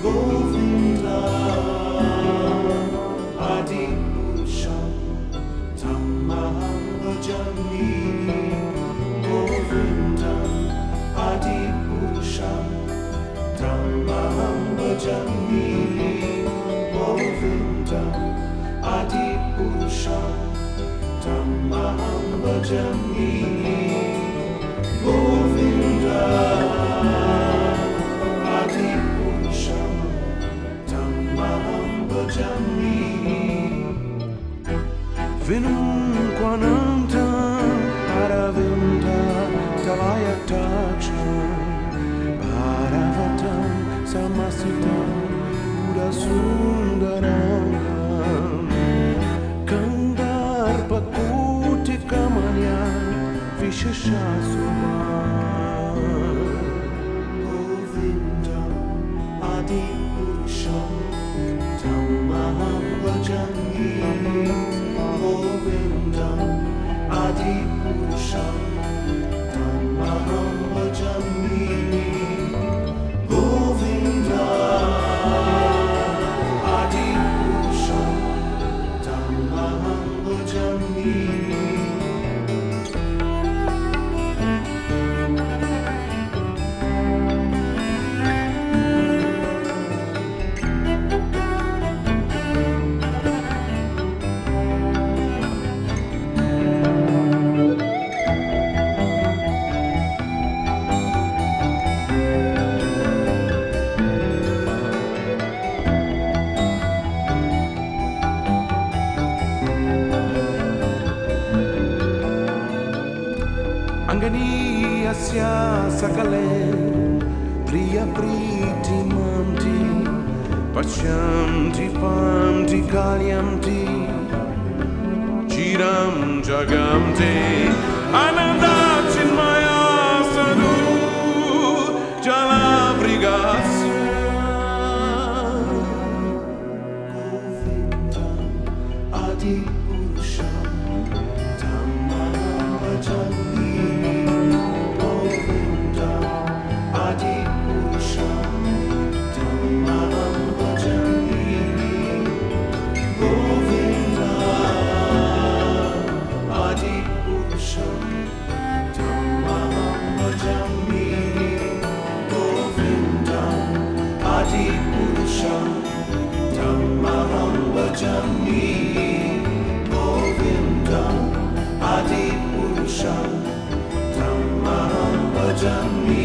Govinda Adi Purusham Dhammaham Bhajami Govinda Adi Purusham Dhammaham Bhajami Govinda Adi Purusham Dhammaham Bhajami Govinda Adi Purusham Dhammaham Bhajami Vinum Kwanantam Aravinda Tavayataksham Bharavatam Samasitam Buddha Sundarangam Kandarpa Kutikamanya Vishashasuma Govinda Adi Purusham Dhammaham Bhajami Govinda Adi Purusham Dhammaham Bhajami Govinda Adi Purusham Dhammaham Bhajami Anganiyasya sakale priya priti manti pachanti panti kalyanti chiram jagamti ananda chinmaya sadhu jalabrigasya Govinda Adi Purusham Dhammaham Bhajami Govinda Adi Purusham Dhammaham Bhajami Govinda Adi Purusham Dhammaham Bhajami Govinda Adi Purusham Dhammaham Bhajami Govinda Adi Purusham Dhammaham Bhajami